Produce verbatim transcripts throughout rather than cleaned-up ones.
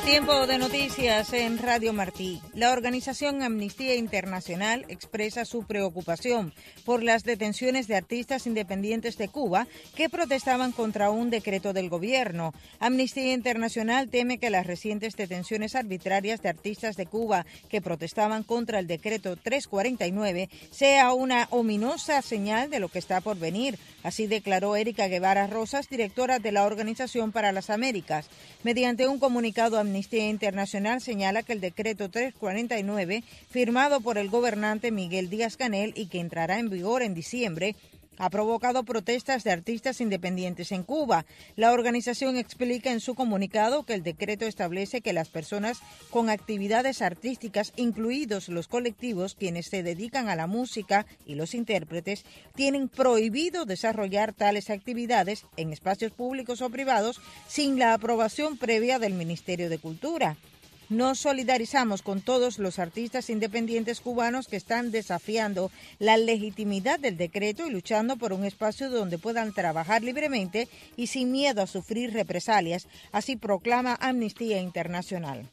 Tiempo de noticias en Radio Martí. La organización Amnistía Internacional expresa su preocupación por las detenciones de artistas independientes de Cuba que protestaban contra un decreto del gobierno. Amnistía Internacional teme que las recientes detenciones arbitrarias de artistas de Cuba que protestaban contra el decreto trescientos cuarenta y nueve sea una ominosa señal de lo que está por venir. Así declaró Erika Guevara Rosas, directora de la Organización para las Américas. Mediante un comunicado, Amnistía Internacional señala que el decreto trescientos cuarenta y nueve, firmado por el gobernante Miguel Díaz-Canel y que entrará en vigor en diciembre, ha provocado protestas de artistas independientes en Cuba. La organización explica en su comunicado que el decreto establece que las personas con actividades artísticas, incluidos los colectivos quienes se dedican a la música y los intérpretes, tienen prohibido desarrollar tales actividades en espacios públicos o privados sin la aprobación previa del Ministerio de Cultura. Nos solidarizamos con todos los artistas independientes cubanos que están desafiando la legitimidad del decreto y luchando por un espacio donde puedan trabajar libremente y sin miedo a sufrir represalias, así proclama Amnistía Internacional.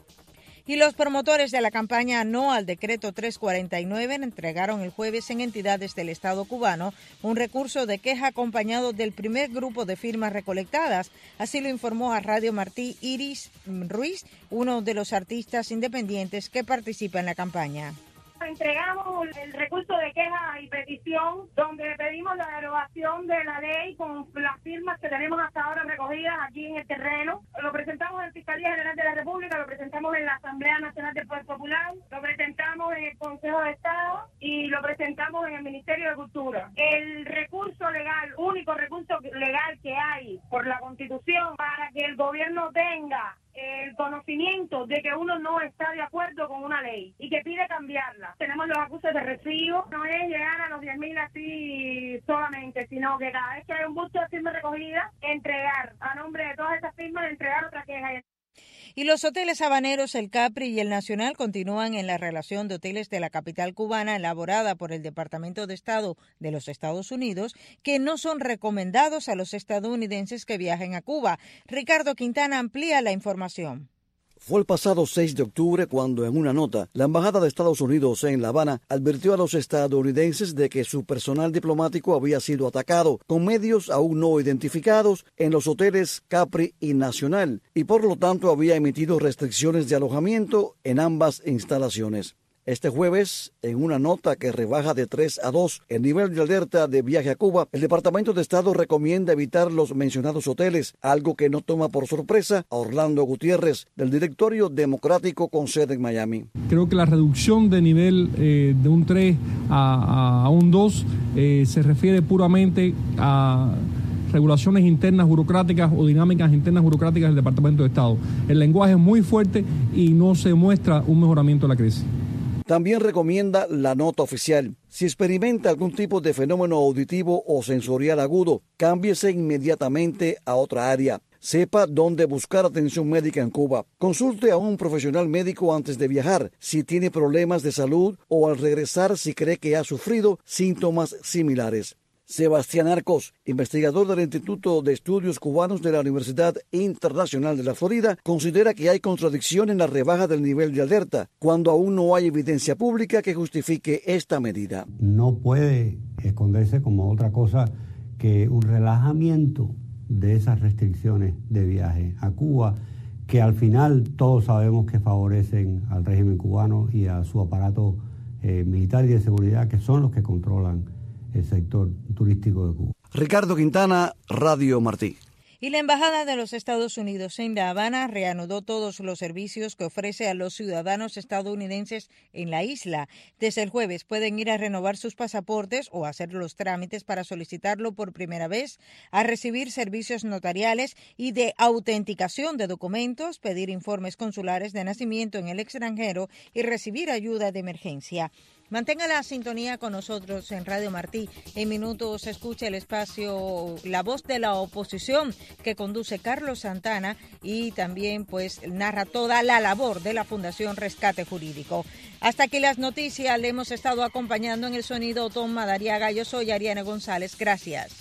Y los promotores de la campaña No al Decreto trescientos cuarenta y nueve entregaron el jueves en entidades del Estado cubano un recurso de queja acompañado del primer grupo de firmas recolectadas. Así lo informó a Radio Martí Iris Ruiz, uno de los artistas independientes que participa en la campaña. Entregamos el recurso de queja y petición donde pedimos la derogación de la ley con las firmas que tenemos hasta ahora recogidas aquí en el terreno. Lo presentamos en la Fiscalía General de la República, lo presentamos en la Asamblea Nacional del Poder Popular, lo presentamos en el Consejo de Estado y lo presentamos en el Ministerio de Cultura. El recurso legal, único recurso legal que hay por la Constitución para que el gobierno tenga el conocimiento de que uno no está de acuerdo con una ley y que pide cambiarla. Tenemos los acusos de recibo, no es llegar a los diez mil así solamente, sino que cada vez que hay un busto de firma recogida, entregar a nombre de todas esas firmas, entregar otra queja. Y los hoteles habaneros, el Capri y el Nacional continúan en la relación de hoteles de la capital cubana elaborada por el Departamento de Estado de los Estados Unidos, que no son recomendados a los estadounidenses que viajen a Cuba. Ricardo Quintana amplía la información. Fue el pasado seis de octubre cuando en una nota la Embajada de Estados Unidos en La Habana advirtió a los estadounidenses de que su personal diplomático había sido atacado con medios aún no identificados en los hoteles Capri y Nacional y por lo tanto había emitido restricciones de alojamiento en ambas instalaciones. Este jueves, en una nota que rebaja de tres a dos el nivel de alerta de viaje a Cuba, el Departamento de Estado recomienda evitar los mencionados hoteles, algo que no toma por sorpresa a Orlando Gutiérrez, del Directorio Democrático con sede en Miami. Creo que la reducción de nivel eh, de un tres a, a un dos eh, se refiere puramente a regulaciones internas burocráticas o dinámicas internas burocráticas del Departamento de Estado. El lenguaje es muy fuerte y no se muestra un mejoramiento de la crisis. También recomienda la nota oficial. Si experimenta algún tipo de fenómeno auditivo o sensorial agudo, cámbiese inmediatamente a otra área. Sepa dónde buscar atención médica en Cuba. Consulte a un profesional médico antes de viajar, si tiene problemas de salud o al regresar si cree que ha sufrido síntomas similares. Sebastián Arcos, investigador del Instituto de Estudios Cubanos de la Universidad Internacional de la Florida, considera que hay contradicción en la rebaja del nivel de alerta, cuando aún no hay evidencia pública que justifique esta medida. No puede esconderse como otra cosa que un relajamiento de esas restricciones de viaje a Cuba, que al final todos sabemos que favorecen al régimen cubano y a su aparato eh, militar y de seguridad, que son los que controlan el sector turístico de Cuba. Ricardo Quintana, Radio Martí. Y la Embajada de los Estados Unidos en La Habana reanudó todos los servicios que ofrece a los ciudadanos estadounidenses en la isla. Desde el jueves pueden ir a renovar sus pasaportes o hacer los trámites para solicitarlo por primera vez, a recibir servicios notariales y de autenticación de documentos, pedir informes consulares de nacimiento en el extranjero y recibir ayuda de emergencia. Mantenga la sintonía con nosotros en Radio Martí. En minutos escucha el espacio La Voz de la Oposición que conduce Carlos Santana y también pues narra toda la labor de la Fundación Rescate Jurídico. Hasta aquí las noticias. Le hemos estado acompañando en el sonido Tom Madariaga. Yo soy Ariana González. Gracias.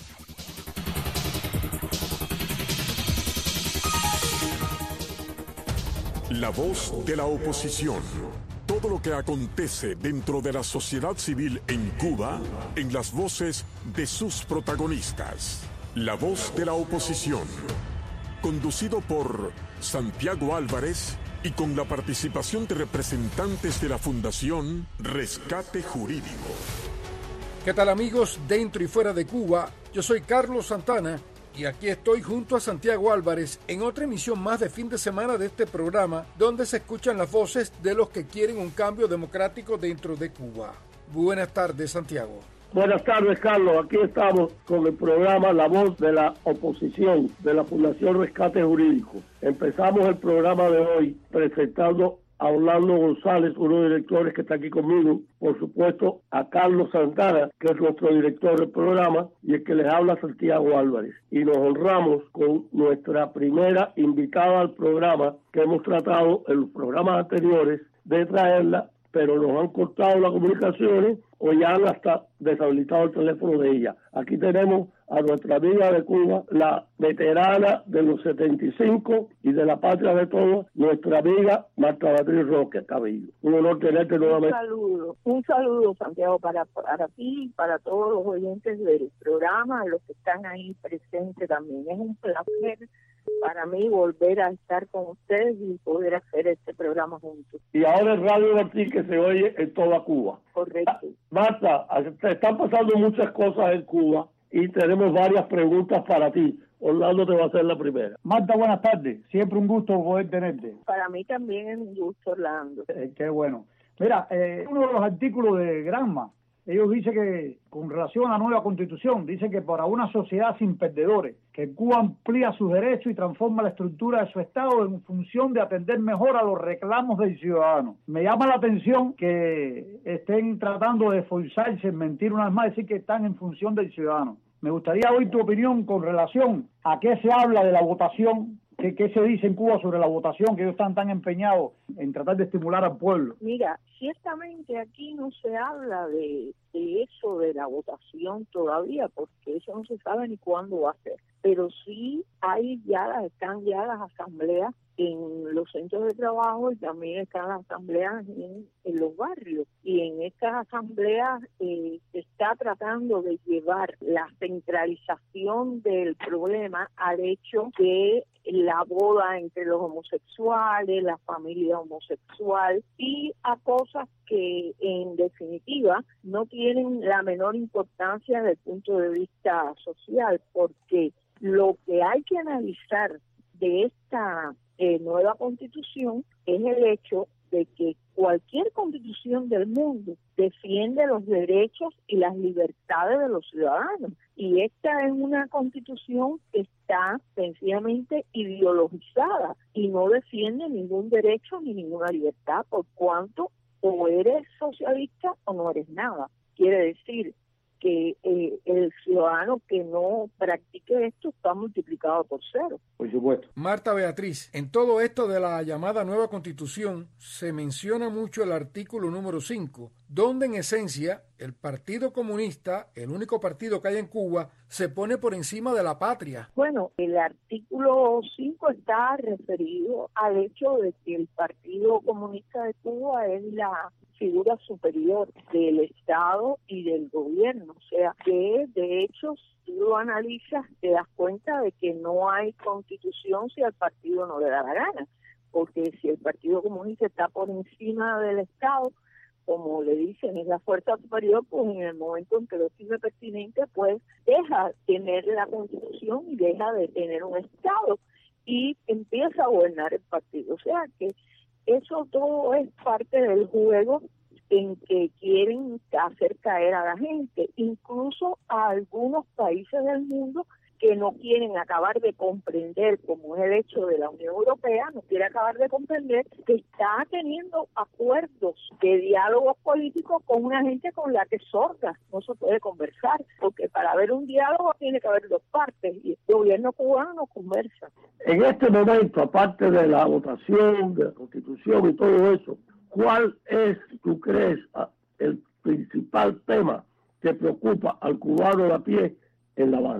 La voz de la oposición. Todo lo que acontece dentro de la sociedad civil en Cuba, en las voces de sus protagonistas. La voz de la oposición. Conducido por Santiago Álvarez y con la participación de representantes de la Fundación Rescate Jurídico. ¿Qué tal, amigos dentro y fuera de Cuba? Yo soy Carlos Santana y aquí estoy junto a Santiago Álvarez en otra emisión más de fin de semana de este programa, donde se escuchan las voces de los que quieren un cambio democrático dentro de Cuba. Buenas tardes, Santiago. Buenas tardes, Carlos. Aquí estamos con el programa La Voz de la Oposición de la Fundación Rescate Jurídico. Empezamos el programa de hoy presentando a Orlando González, uno de los directores que está aquí conmigo, por supuesto a Carlos Santana, que es nuestro director del programa, y el que les habla Santiago Álvarez. Y nos honramos con nuestra primera invitada al programa, que hemos tratado en los programas anteriores de traerla, pero nos han cortado las comunicaciones o ya han hasta deshabilitado el teléfono de ella. Aquí tenemos a nuestra amiga de Cuba, la veterana de los setenta y cinco y de la patria de todos, nuestra amiga Marta Beatriz Roque Cabello. Un honor tenerte nuevamente. Un saludo, un saludo, Santiago, para, para ti y para todos los oyentes del programa, los que están ahí presentes también. Es un placer para mí volver a estar con ustedes y poder hacer este programa juntos. Y ahora es Radio Martí, que se oye en toda Cuba. Correcto. Marta, están pasando muchas cosas en Cuba y tenemos varias preguntas para ti. Orlando te va a hacer la primera. Marta, buenas tardes. Siempre un gusto poder tenerte. Para mí también es un gusto, Orlando. Eh, qué bueno. Mira, eh, uno de los artículos de Granma, ellos dicen que, con relación a la nueva Constitución, dice que para una sociedad sin perdedores, que Cuba amplía sus derechos y transforma la estructura de su Estado en función de atender mejor a los reclamos del ciudadano. Me llama la atención que estén tratando de esforzarse en mentir una vez más, decir que están en función del ciudadano. Me gustaría oír tu opinión con relación a qué se habla de la votación. ¿Qué, ¿Qué se dice en Cuba sobre la votación, que ellos están tan empeñados en tratar de estimular al pueblo? Mira, ciertamente aquí no se habla de, de eso, de la votación todavía, porque eso no se sabe ni cuándo va a ser. Pero sí hay ya, están ya las asambleas en los centros de trabajo y también están las asambleas en, en los barrios. Y en estas asambleas eh, se está tratando de llevar la centralización del problema al hecho de la boda entre los homosexuales, la familia homosexual y a cosas que en definitiva no tienen la menor importancia desde el punto de vista social, porque lo que hay que analizar de esta eh, nueva constitución es el hecho de que cualquier constitución del mundo defiende los derechos y las libertades de los ciudadanos. Y esta es una constitución que está sencillamente ideologizada y no defiende ningún derecho ni ninguna libertad, por cuanto o eres socialista o no eres nada. Quiere decir que eh, el ciudadano que no practique esto está multiplicado por cero. Por supuesto. Marta Beatriz, en todo esto de la llamada nueva Constitución se menciona mucho el artículo número cinco, donde en esencia el Partido Comunista, el único partido que hay en Cuba, se pone por encima de la patria. Bueno, el artículo cinco está referido al hecho de que el Partido Comunista de Cuba es la figura superior del Estado y del gobierno, o sea que de hecho si lo analizas te das cuenta de que no hay constitución si al partido no le da la gana, porque si el Partido Comunista está por encima del Estado, como le dicen, es la fuerza superior, pues en el momento en que lo estime pertinente, pues deja de tener la constitución y deja de tener un Estado y empieza a gobernar el partido, o sea que eso todo es parte del juego en que quieren hacer caer a la gente, incluso a algunos países del mundo que no quieren acabar de comprender, como es el hecho de la Unión Europea, no quiere acabar de comprender que está teniendo acuerdos de diálogos políticos con una gente con la que sorda, no se puede conversar, porque para haber un diálogo tiene que haber dos partes, y el gobierno cubano no conversa. En este momento, aparte de la votación, de la Constitución y todo eso, ¿cuál es, tú crees, el principal tema que preocupa al cubano de a pie en La Habana?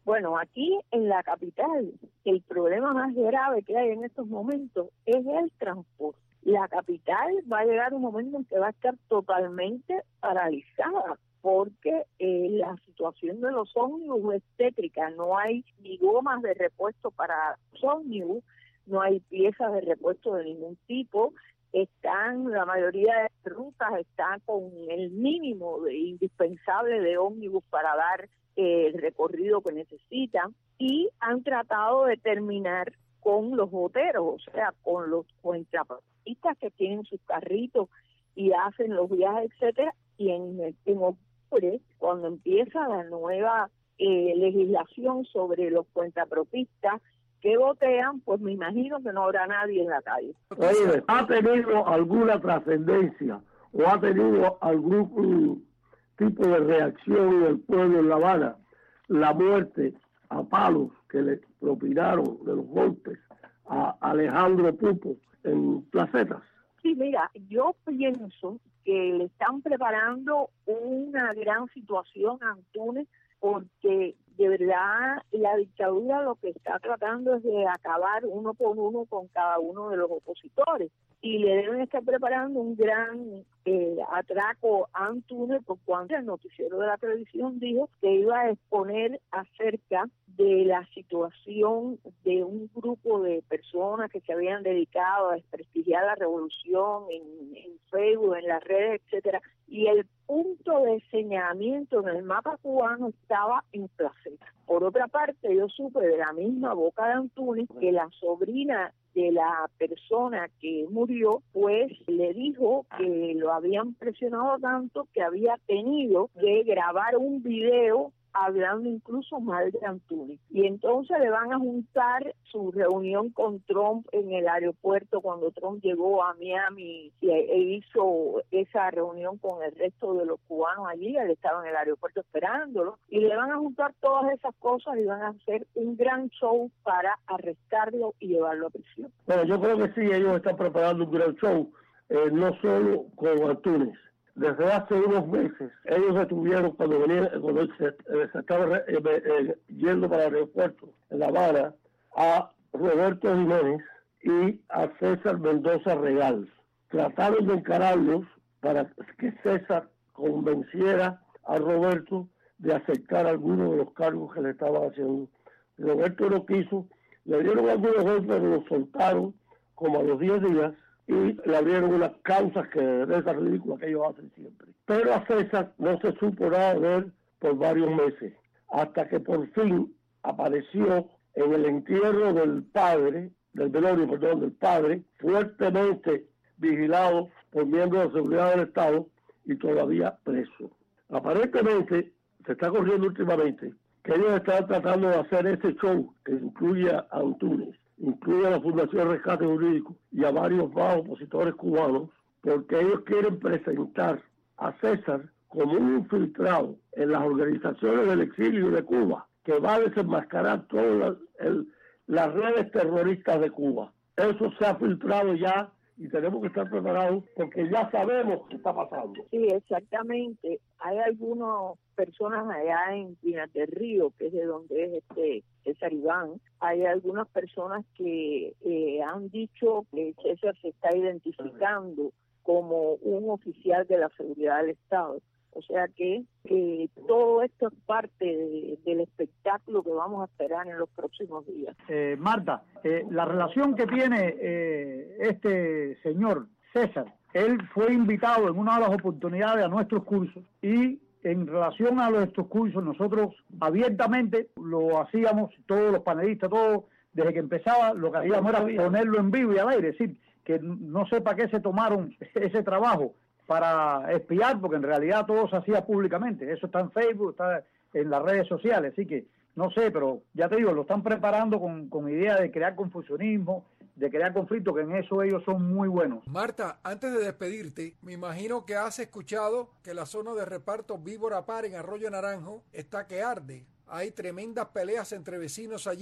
Bueno, aquí en la capital, el problema más grave que hay en estos momentos es el transporte. La capital va a llegar un momento en que va a estar totalmente paralizada, porque eh, la situación de los ómnibus es tétrica. No hay ni gomas de repuesto para los ómnibus, no hay piezas de repuesto de ningún tipo. Están, la mayoría de rutas están con el mínimo de indispensable de ómnibus para dar eh, el recorrido que necesitan, y han tratado de terminar con los boteros, o sea, con los cuentapropistas que tienen sus carritos y hacen los viajes, etcétera. Y en, en octubre, cuando empieza la nueva eh, legislación sobre los cuentapropistas que botean, pues me imagino que no habrá nadie en la calle. Oye, ¿ha tenido alguna trascendencia o ha tenido algún um, tipo de reacción en el pueblo en La Habana la muerte a palos que le propinaron de los golpes a Alejandro Pupo en Placetas? Sí, mira, yo pienso que le están preparando una gran situación a Antúnez, porque de verdad la dictadura lo que está tratando es de acabar uno por uno con cada uno de los opositores, y le deben estar preparando un gran eh, atraco a Antúnez, por cuando el noticiero de la televisión dijo que iba a exponer acerca de la situación de un grupo de personas que se habían dedicado a desprestigiar la revolución en, en Facebook, en las redes, etcétera, y el punto de señalamiento en el mapa cubano estaba en Placeta. Por otra parte, yo supe de la misma boca de Antúnez que la sobrina de la persona que murió, pues le dijo que lo habían presionado tanto que había tenido que grabar un video hablando incluso mal de Antúnez. Y entonces le van a juntar su reunión con Trump en el aeropuerto cuando Trump llegó a Miami e hizo esa reunión con el resto de los cubanos allí. Él estaba en el aeropuerto esperándolo, y le van a juntar todas esas cosas y van a hacer un gran show para arrestarlo y llevarlo a prisión. Bueno, yo creo que sí, ellos están preparando un gran show, eh, no solo con Antúnez. Desde hace unos meses, ellos detuvieron cuando venía, cuando se, eh, se estaba eh, eh, yendo para el aeropuerto en La Habana, a Roberto Jiménez y a César Mendoza Regal. Trataron de encararlos para que César convenciera a Roberto de aceptar algunos de los cargos que le estaban haciendo. Roberto no quiso, le dieron algunos golpes, pero lo soltaron como a los diez días, y le abrieron unas causas que de esas ridículas que ellos hacen siempre. Pero a César no se supo nada de él por varios meses, hasta que por fin apareció en el entierro del padre, del velorio, perdón, del padre, fuertemente vigilado por miembros de seguridad del Estado y todavía preso. Aparentemente, se está corriendo últimamente que ellos están tratando de hacer ese show que incluye a Antúnez, incluye a la Fundación Rescate Jurídico y a varios más opositores cubanos, porque ellos quieren presentar a César como un infiltrado en las organizaciones del exilio de Cuba, que va a desenmascarar todas las, el, las redes terroristas de Cuba. Eso se ha filtrado ya y tenemos que estar preparados porque ya sabemos qué está pasando. Sí, exactamente. Hay algunas personas allá en Pinar del Río, que es de donde es este César Iván. Hay algunas personas que eh, han dicho que César se está identificando como un oficial de la seguridad del Estado. O sea que, que todo esto es parte de, del espectáculo que vamos a esperar en los próximos días. Eh, Marta, eh, la relación que tiene eh, este señor César, él fue invitado en una de las oportunidades a nuestros cursos, y en relación a nuestros cursos nosotros abiertamente lo hacíamos, todos los panelistas, todos, desde que empezaba, lo que hacíamos era ponerlo en vivo y al aire, es decir, que no sé para qué se tomaron ese trabajo, para espiar, porque en realidad todo se hacía públicamente. Eso está en Facebook, está en las redes sociales, así que no sé, pero ya te digo, lo están preparando con, con idea de crear confusionismo, de crear conflicto, que en eso ellos son muy buenos. Marta, antes de despedirte, me imagino que has escuchado que la zona de reparto Víbora Par en Arroyo Naranjo está que arde. Hay tremendas peleas entre vecinos allí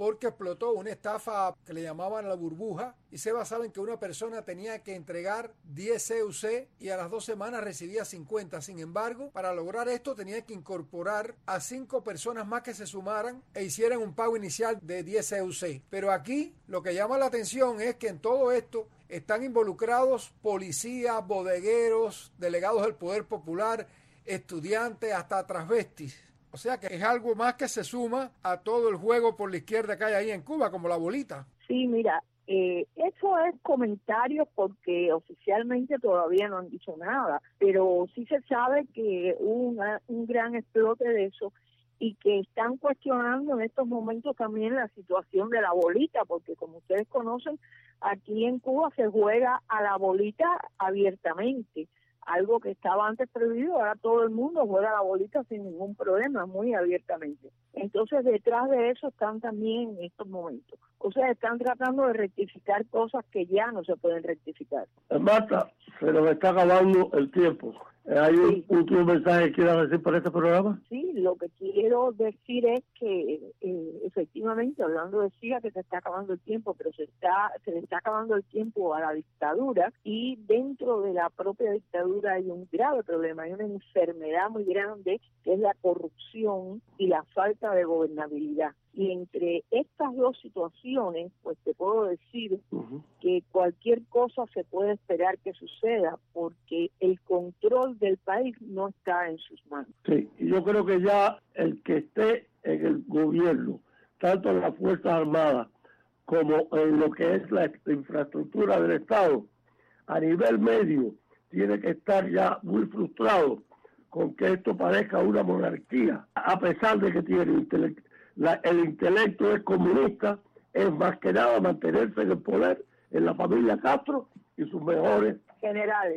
porque explotó una estafa que le llamaban la burbuja y se basaba en que una persona tenía que entregar diez C U C y a las dos semanas recibía cincuenta. Sin embargo, para lograr esto tenía que incorporar a cinco personas más que se sumaran e hicieran un pago inicial de diez C U C. Pero aquí lo que llama la atención es que en todo esto están involucrados policías, bodegueros, delegados del Poder Popular, estudiantes, hasta transvestis. O sea que es algo más que se suma a todo el juego por la izquierda que hay ahí en Cuba, como la bolita. Sí, mira, eh, eso es comentario porque oficialmente todavía no han dicho nada, pero sí se sabe que hubo una, un gran explote de eso y que están cuestionando en estos momentos también la situación de la bolita, porque como ustedes conocen, aquí en Cuba se juega a la bolita abiertamente. Algo que estaba antes prohibido, ahora todo el mundo juega la bolita sin ningún problema, muy abiertamente. Entonces, detrás de eso están también en estos momentos. O sea, están tratando de rectificar cosas que ya no se pueden rectificar. Marta, se nos está acabando el tiempo. ¿Hay sí. un último mensaje que quieras decir para este programa? Sí, lo que quiero decir es que eh, efectivamente, hablando de SIGA, que se está acabando el tiempo, pero se está se le está acabando el tiempo a la dictadura, y dentro de la propia dictadura hay un grave problema, hay una enfermedad muy grande que es la corrupción y la falta de gobernabilidad. Y entre estas dos situaciones, pues te puedo decir uh-huh. que cualquier cosa se puede esperar que suceda, porque el control del país no está en sus manos. Sí, y yo creo que ya el que esté en el gobierno, tanto en las Fuerzas Armadas como en lo que es la infraestructura del Estado, a nivel medio, tiene que estar ya muy frustrado con que esto parezca una monarquía, a pesar de que tiene intelecto. La, el intelecto es comunista, es más que nada mantenerse en el poder en la familia Castro y sus mejores generales.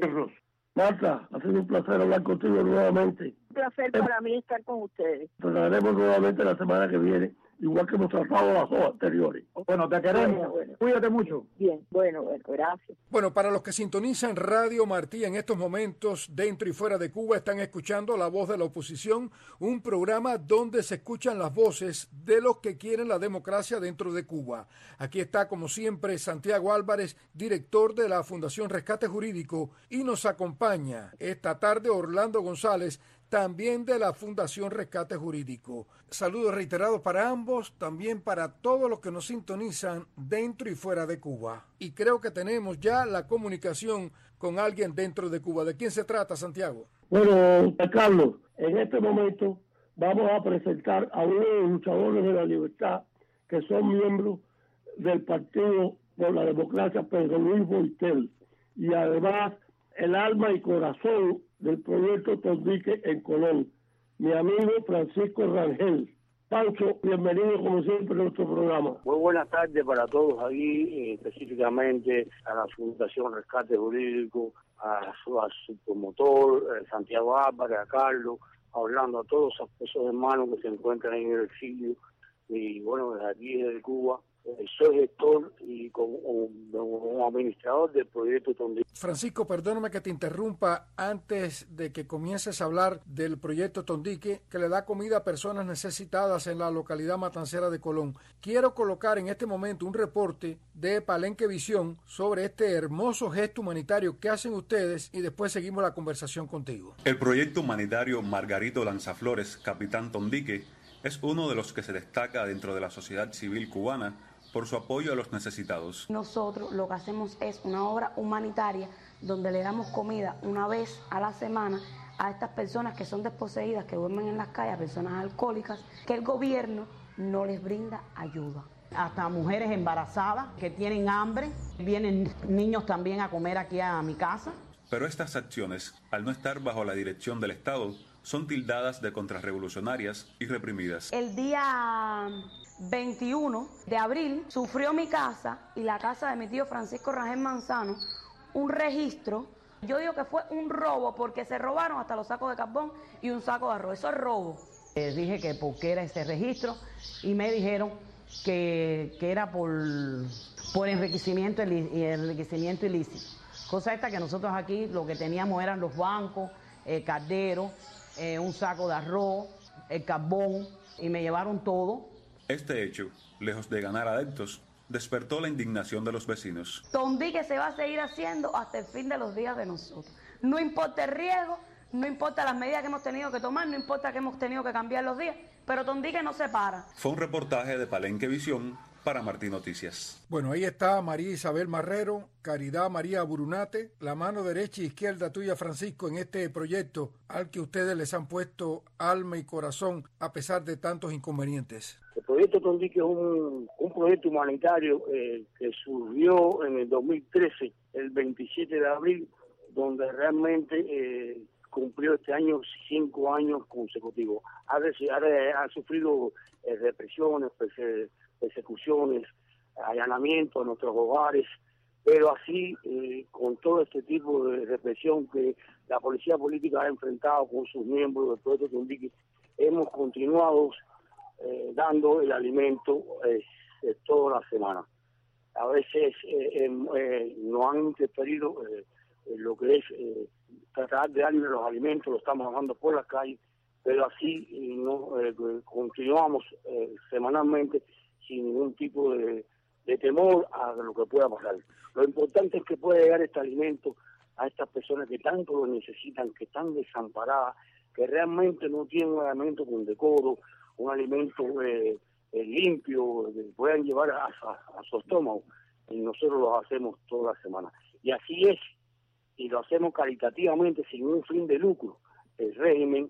Marta, ha sido un placer hablar contigo nuevamente. Un placer para mí estar con ustedes. Te traeremos nuevamente la semana que viene, igual que hemos tratado las dos anteriores. Bueno, te queremos. Bueno, bueno. Cuídate mucho. Bien, bueno, bueno, gracias. Bueno, para los que sintonizan Radio Martí en estos momentos, dentro y fuera de Cuba, están escuchando La Voz de la Oposición, un programa donde se escuchan las voces de los que quieren la democracia dentro de Cuba. Aquí está, como siempre, Santiago Álvarez, director de la Fundación Rescate Jurídico, y nos acompaña esta tarde Orlando González, también de la Fundación Rescate Jurídico. Saludos reiterados para ambos, también para todos los que nos sintonizan dentro y fuera de Cuba. Y creo que tenemos ya la comunicación con alguien dentro de Cuba. ¿De quién se trata, Santiago? Bueno, Carlos, en este momento vamos a presentar a uno de los luchadores de la libertad que son miembros del Partido por la Democracia, Pedro Luis Boitel, y además el alma y corazón del proyecto Tondique en Colón, mi amigo Francisco Rangel. Pancho, bienvenido como siempre a nuestro programa. Muy buenas tardes para todos aquí, eh, específicamente a la Fundación Rescate Jurídico, a su, a su promotor, eh, Santiago Álvarez, a Carlos, hablando a todos esos hermanos que se encuentran en el exilio. Y bueno, desde aquí, desde Cuba, eh, soy gestor y como, como administrador del proyecto Tondique. Francisco, perdóname que te interrumpa antes de que comiences a hablar del proyecto Tondique, que le da comida a personas necesitadas en la localidad matancera de Colón. Quiero colocar en este momento un reporte de Palenque Visión sobre este hermoso gesto humanitario que hacen ustedes y después seguimos la conversación contigo. El proyecto humanitario Margarito Lanzaflores, Capitán Tondique, es uno de los que se destaca dentro de la sociedad civil cubana por su apoyo a los necesitados. Nosotros lo que hacemos es una obra humanitaria donde le damos comida una vez a la semana a estas personas que son desposeídas, que duermen en las calles, personas alcohólicas, que el gobierno no les brinda ayuda. Hasta mujeres embarazadas que tienen hambre, vienen niños también a comer aquí a mi casa. Pero estas acciones, al no estar bajo la dirección del Estado, son tildadas de contrarrevolucionarias y reprimidas. El día veintiuno de abril sufrió mi casa y la casa de mi tío Francisco Rangel Manzano un registro. Yo digo que fue un robo porque se robaron hasta los sacos de carbón y un saco de arroz. Eso es robo. Eh, dije que por qué era ese registro y me dijeron que, que era por, por enriquecimiento y enriquecimiento ilícito. Cosa esta que nosotros aquí lo que teníamos eran los bancos, el caldero, eh, un saco de arroz, el carbón, y me llevaron todo Este hecho, lejos de ganar adeptos, despertó la indignación de los vecinos. Tondique se va a seguir haciendo hasta el fin de los días de nosotros. No importa el riesgo, no importa las medidas que hemos tenido que tomar, no importa que hemos tenido que cambiar los días, pero Tondique no se para. Fue un reportaje de Palenque Visión para Martí Noticias. Bueno, ahí está María Isabel Marrero, Caridad María Burunate, la mano derecha e izquierda tuya, Francisco, en este proyecto al que ustedes les han puesto alma y corazón a pesar de tantos inconvenientes. El proyecto Tondique es un, un proyecto humanitario eh, que surgió en el dos mil trece, el veintisiete de abril, donde realmente eh, cumplió este año cinco años consecutivos. Ha, ha, ha sufrido eh, represiones, perse, persecuciones, allanamientos en nuestros hogares, pero así, eh, con todo este tipo de represión que la policía política ha enfrentado con sus miembros del proyecto Tondique, hemos continuado eh, dando el alimento eh, eh, toda la semana. A veces eh, eh, nos han interferido eh, en lo que es eh, tratar de darle los alimentos, lo estamos dando por la calle, pero así eh, no eh, continuamos eh, semanalmente sin ningún tipo de, de temor a lo que pueda pasar. Lo importante es que pueda llegar este alimento a estas personas que tanto lo necesitan, que están desamparadas, que realmente no tienen un alimento con decoro, un alimento eh, eh, limpio, que puedan llevar a, a, a su estómago, y nosotros lo hacemos toda la semana. Y así es, y lo hacemos caritativamente sin un fin de lucro. El régimen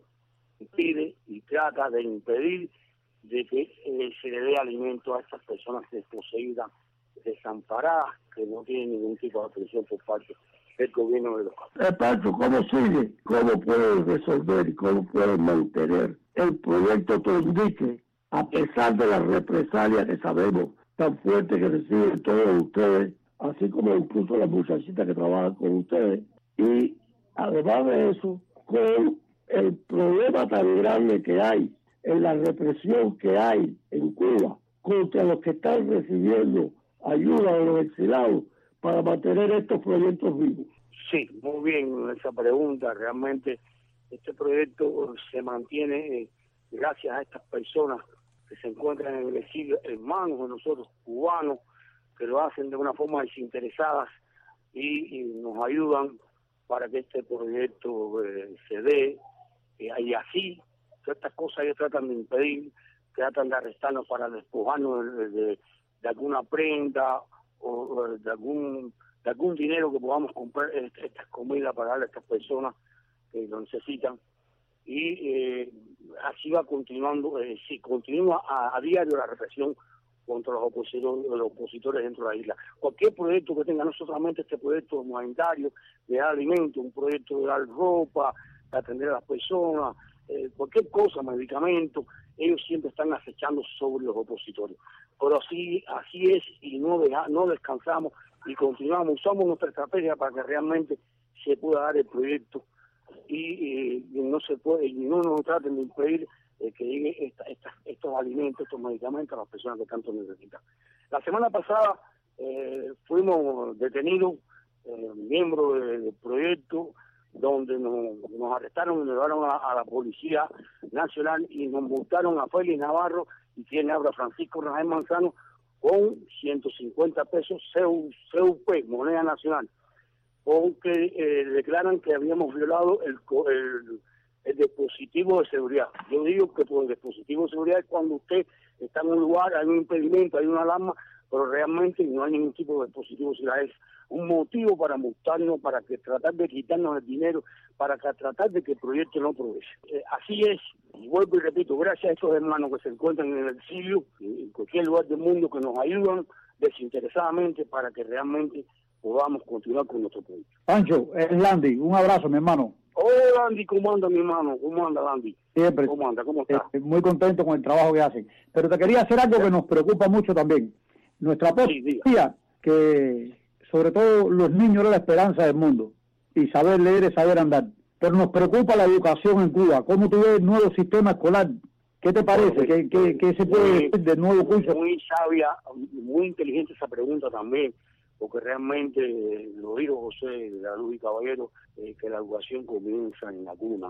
pide y trata de impedir de que eh, se le dé alimento a estas personas desposeídas, desamparadas, que no tienen ningún tipo de atención por parte del gobierno de los países. Eh, Pancho, ¿cómo sigue? ¿Cómo pueden resolver y cómo pueden mantener el proyecto Tondique a pesar de las represalias que sabemos tan fuertes que reciben todos ustedes, así como incluso las muchachitas que trabajan con ustedes? Y además de eso, con el problema tan grande que hay en la represión que hay en Cuba contra los que están recibiendo ayuda de los exilados para mantener estos proyectos vivos. Sí, muy bien esa pregunta. Realmente este proyecto se mantiene eh, gracias a estas personas que se encuentran en el exilio, en manos de nosotros cubanos, que lo hacen de una forma desinteresada y, y nos ayudan para que este proyecto eh, se dé. Eh, y así, todas estas cosas ellos tratan de impedir, tratan de arrestarnos para despojarnos de, de, de alguna prenda o de algún de algún dinero que podamos comprar estas comidas para darle a estas personas que lo necesitan. Y eh, así va continuando, eh, sí, continúa a, a diario la represión contra los opositores, los opositores dentro de la isla. Cualquier proyecto que tenga, no solamente este proyecto humanitario de dar alimento, un proyecto de dar ropa, de atender a las personas, eh, cualquier cosa, medicamentos, ellos siempre están acechando sobre los opositores. Pero así así es, y no deja, no descansamos y continuamos, usamos nuestra estrategia para que realmente se pueda dar el proyecto y, eh, y no se puede, y no nos traten de impedir eh, que lleguen esta, esta, estos alimentos, estos medicamentos a las personas que tanto necesitan. La semana pasada eh, fuimos detenidos, eh, miembros del proyecto, donde nos, nos arrestaron y nos llevaron a, a la Policía Nacional y nos multaron a Félix Navarro y quien habla Francisco Rafael Manzano con ciento cincuenta pesos C U P, moneda nacional, porque eh, declaran que habíamos violado el, el, el dispositivo de seguridad. Yo digo que por el dispositivo de seguridad es cuando usted está en un lugar, hay un impedimento, hay una alarma, pero realmente no hay ningún tipo de dispositivo de seguridad. Es un motivo para multarnos, para que tratar de quitarnos el dinero, para que tratar de que el proyecto no progrese. Eh, así es, y vuelvo y repito, gracias a estos hermanos que se encuentran en el exilio, en cualquier lugar del mundo, que nos ayudan desinteresadamente para que realmente podamos continuar con nuestro proyecto. Pancho, es Landy, un abrazo, mi hermano. Oh, Landy, ¿cómo anda, mi hermano? ¿Cómo anda, Landy? Siempre. ¿Cómo anda? ¿Cómo está? Eh, muy contento con el trabajo que hacen. Pero te quería hacer algo que nos preocupa mucho también. Nuestra policía, que sobre todo los niños eran la esperanza del mundo, y saber leer es saber andar. Pero nos preocupa la educación en Cuba. ¿Cómo tú ves el nuevo sistema escolar? ¿Qué te parece? ¿Qué, qué, qué se puede decir del nuevo curso? Muy sabia, muy inteligente esa pregunta también, porque realmente eh, lo dijo José de la Luz y Caballero, eh, que la educación comienza en la cuna.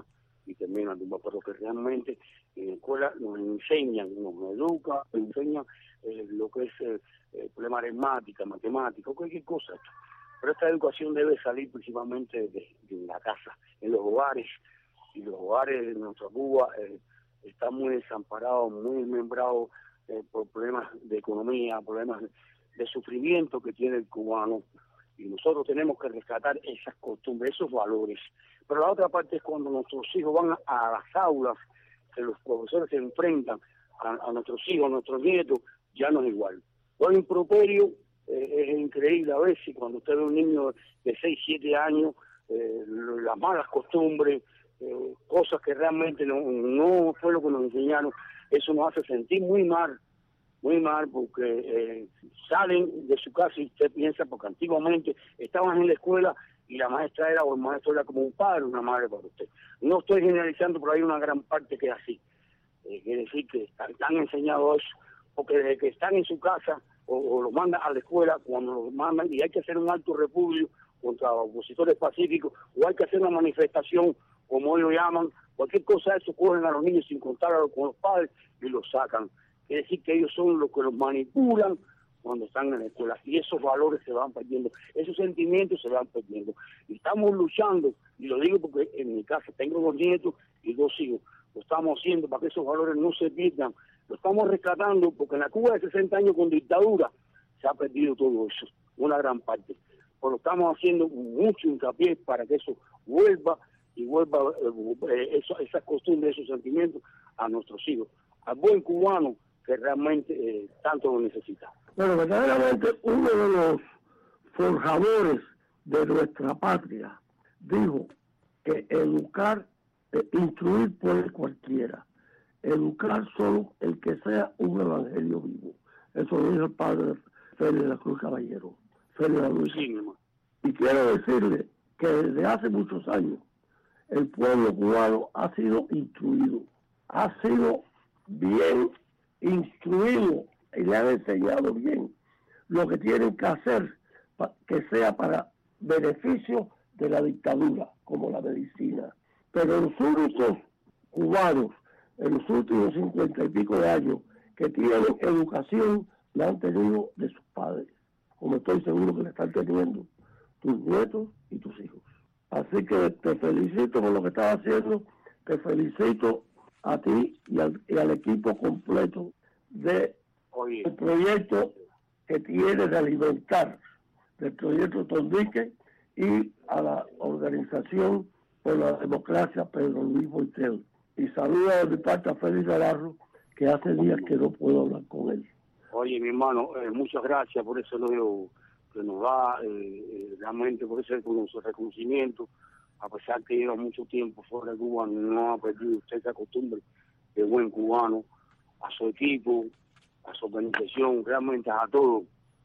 y termina la tumba, pero que realmente en la escuela nos enseñan, nos educan, nos enseñan eh, lo que es eh, eh, problema aritmética, matemática, cualquier cosa. Pero esta educación debe salir principalmente de, de la casa, en los hogares, y los hogares de nuestra Cuba eh, están muy desamparados, muy desmembrados eh, por problemas de economía, problemas de, de sufrimiento que tiene el cubano, y nosotros tenemos que rescatar esas costumbres, esos valores. Pero la otra parte es cuando nuestros hijos van a, a las aulas, que los profesores se enfrentan a, a nuestros hijos, a nuestros nietos, ya no es igual. Lo improperio eh, es increíble a veces cuando usted ve un niño de seis, siete años, eh, las malas costumbres, eh, cosas que realmente no, no fue lo que nos enseñaron, eso nos hace sentir muy mal, muy mal, porque eh, salen de su casa y usted piensa, porque antiguamente estaban en la escuela y la maestra era, o el maestro era como un padre, una madre para usted. No estoy generalizando, pero hay una gran parte que es así. Eh, quiere decir que están, están enseñados eso, porque desde que están en su casa o, o los mandan a la escuela, cuando los mandan, y hay que hacer un alto repudio contra opositores pacíficos, o hay que hacer una manifestación, como ellos llaman, cualquier cosa, eso cogen a los niños sin contar con los padres y los sacan. Quiere decir que ellos son los que los manipulan cuando están en la escuela, y esos valores se van perdiendo, esos sentimientos se van perdiendo. Y estamos luchando, y lo digo porque en mi casa tengo dos nietos y dos hijos, lo estamos haciendo para que esos valores no se pierdan, lo estamos rescatando, porque en la Cuba de sesenta años con dictadura se ha perdido todo eso, una gran parte. Pero lo estamos haciendo mucho hincapié para que eso vuelva, y vuelva eh, eso, esas costumbres, esos sentimientos a nuestros hijos, al buen cubano que realmente eh, tanto lo necesita. Bueno, verdaderamente uno de los forjadores de nuestra patria dijo que educar, eh, instruir puede cualquiera, educar solo el que sea un evangelio vivo. Eso lo dijo el padre Félix de la Cruz Caballero, Félix de la Cruz. Sí, y quiero decirle que desde hace muchos años el pueblo cubano ha sido instruido, ha sido bien instruido y le han enseñado bien lo que tienen que hacer pa que sea para beneficio de la dictadura, como la medicina. Pero los únicos cubanos en los últimos cincuenta y pico de años que tienen educación la han tenido de sus padres, como estoy seguro que la están teniendo tus nietos y tus hijos. Así que te felicito por lo que estás haciendo, te felicito a ti y al, y al equipo completo de Oye. el proyecto que tiene de alimentar, del proyecto Tondique, y a la organización por la democracia Pedro Luis Boitel. Y saluda de mi parte a Félix Navarro, que hace días que no puedo hablar con él. Oye, mi hermano, eh, muchas gracias por ese elogio que nos da, eh, eh, realmente por ese reconocimiento, a pesar que lleva mucho tiempo fuera de Cuba, no ha perdido usted esa costumbre de buen cubano, a su equipo, a su organización, realmente a todos.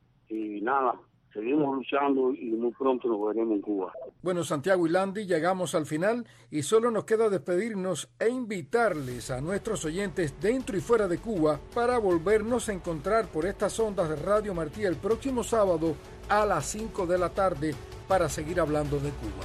Y nada, seguimos luchando y muy pronto nos veremos en Cuba. Bueno, Santiago y Landy, llegamos al final y solo nos queda despedirnos e invitarles a nuestros oyentes dentro y fuera de Cuba para volvernos a encontrar por estas ondas de Radio Martí el próximo sábado a las cinco de la tarde para seguir hablando de Cuba.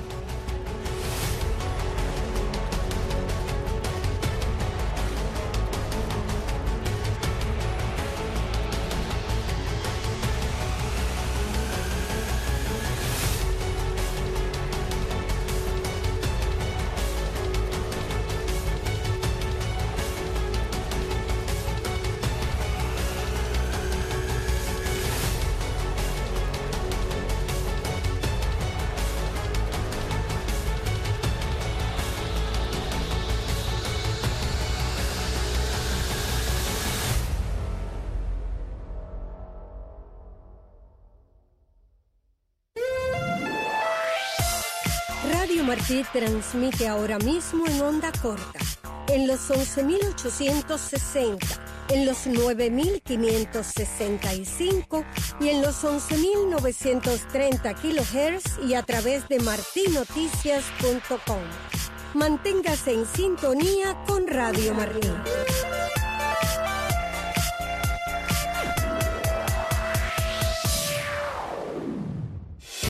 Radio Martí transmite ahora mismo en onda corta, en los once mil ochocientos sesenta, en los nueve mil quinientos sesenta y cinco y en los once mil novecientos treinta kilohertz y a través de marti noticias punto com. Manténgase en sintonía con Radio Martí.